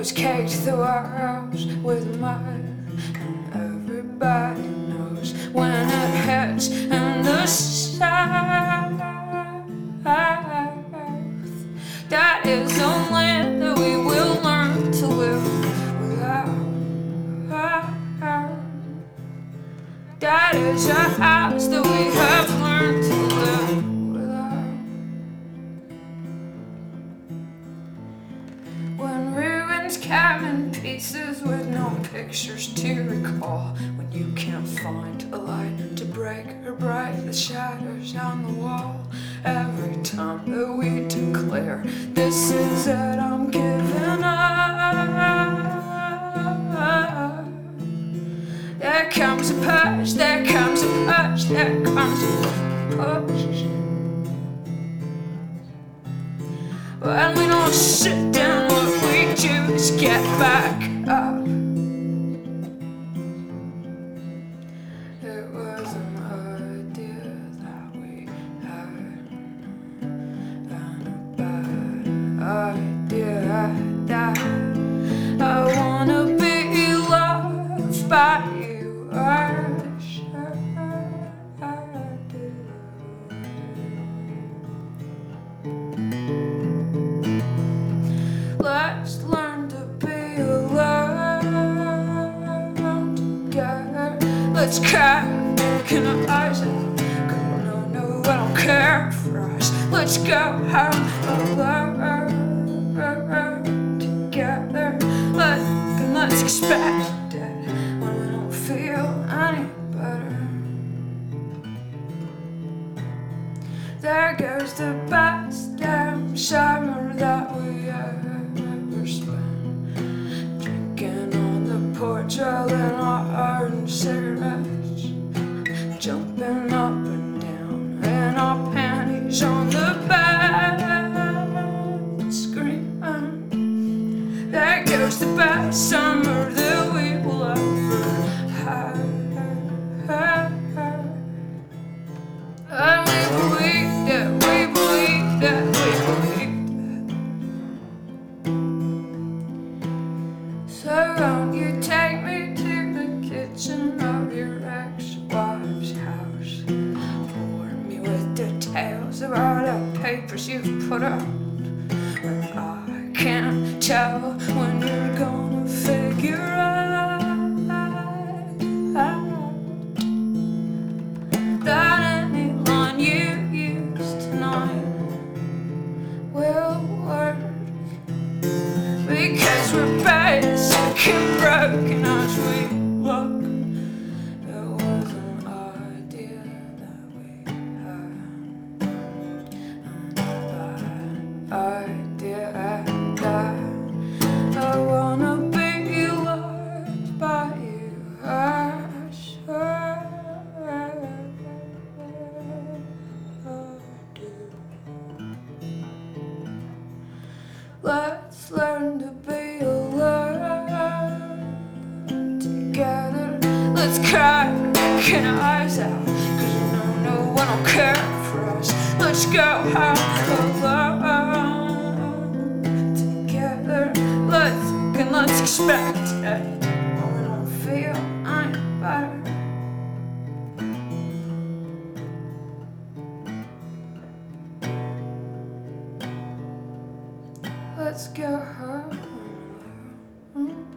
was caked the walls with mud. And everybody knows when it hits in the south, that is the land that we will learn to live without. That is a house that we have learned to live without. When ruins come in pieces with no pictures to recall, when you can't find a light to break or bright the shadows on the wall. Every time that we declare, this is it, I'm giving up. There comes a push, there comes a push, there comes a push. When we don't sit down, what we do is get back up. It was an idea that we had, and a bad idea that I wanna be loved by you. I sure do. Let's learn to be alone together. Let's cry, looking our eyes out. No, I don't care for us. Let's go out alone together. Let's expect it when we don't feel any better. There goes the best damn summer that we ever spent, drinking on the porch, rolling our own cigarettes, jumping up and down in our panties on the bed, screaming. There goes the best summer that we will ever have. And we believed it, we believed it, we believed it. So won't you take me to the kitchen of your ex-wife's house? Bore me with details of all the papers you've put up. But I can't tell when you're gonna figure out that any line you use tonight will work, because we're basic and broken as we look. It was an idea that we had, and a bad idea that I wanna be loved by you. I sure do. Let's learn to be alone together. Let's cry, looking our eyes out, 'cause no one will care for us. Let's go out alone together. Let's expect it when we don't feel any better. Let's go home.